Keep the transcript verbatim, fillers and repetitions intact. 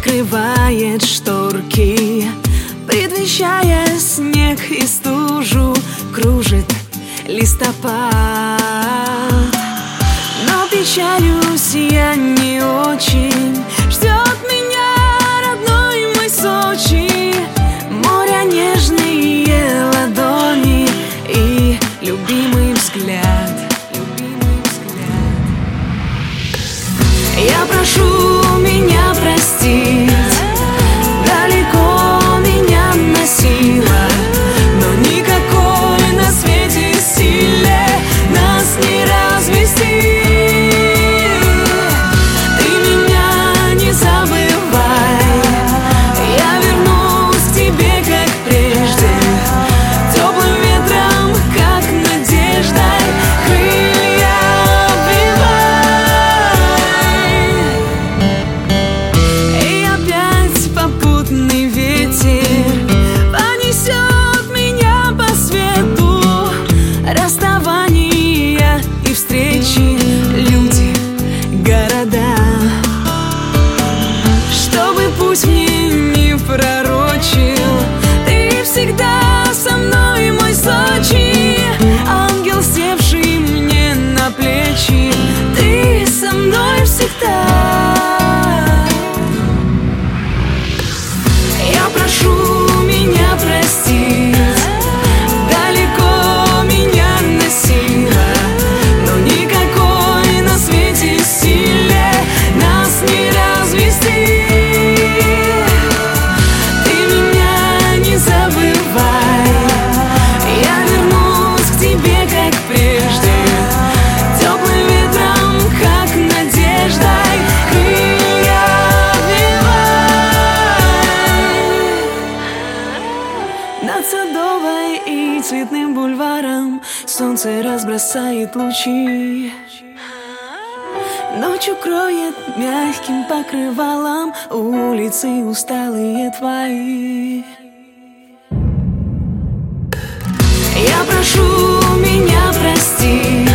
открывает шторки, предвещая снег и стужу, кружит листопад. Но печалюсь я не очень, ждет меня родной мой Сочи, моря нежные ладони и любимый взгляд, любимый взгляд. Я прошу меня простить, далеко меня носила, но никакой на свете силе нас не развести. Ты меня не забывай, я вернусь к тебе, как прежде, теплым ветром, как надеждой, крылья обвивай. И опять попутный ветер понесет меня по свету, расставания и встречи, люди, города. Чтобы путь мне не пророчил, ты всегда со мной, мой Сочи, ангел, севший мне на плечи, ты со мной всегда. Я прошу меня простить, далеко меня носила, но никакой на свете силе нас не развести. Ты меня не забывай, я вернусь к тебе, как прежде, теплым ветром, как надеждой, крылья обвивай. Над Садовой и Цветным бульваром солнце разбросает лучи, ночь укроет мягким покрывалом улицы усталые твои. Я прошу меня простить,